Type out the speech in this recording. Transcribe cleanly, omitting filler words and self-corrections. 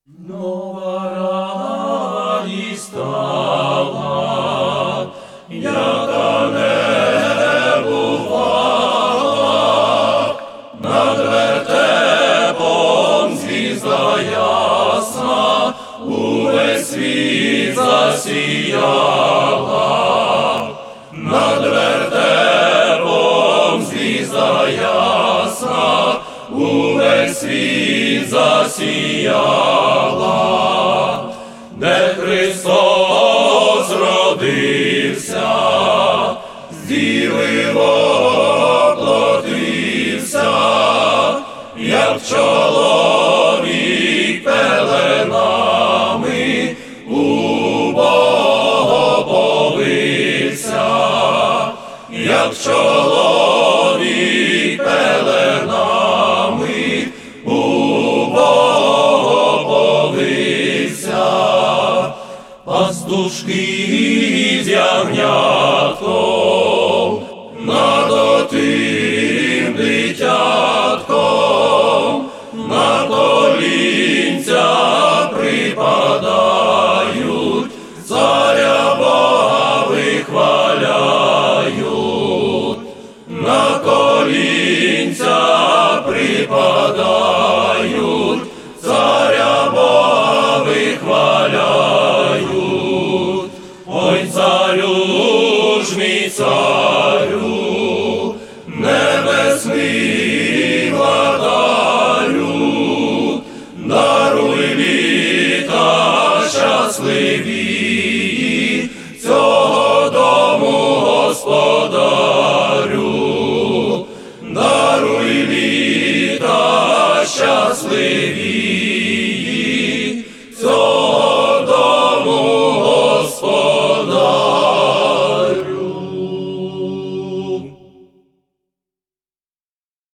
Нова радість стала, яка не бувала, над вертепом звізда ясна, увесь світ засіяла, над вертепом звізда ясна, увесь світ засіяла, де Христос родився, з діви воплотився, як чоловік пеленами у Бога повився, як чоловік пеленами у Бога повився. Пастушки з ягнятком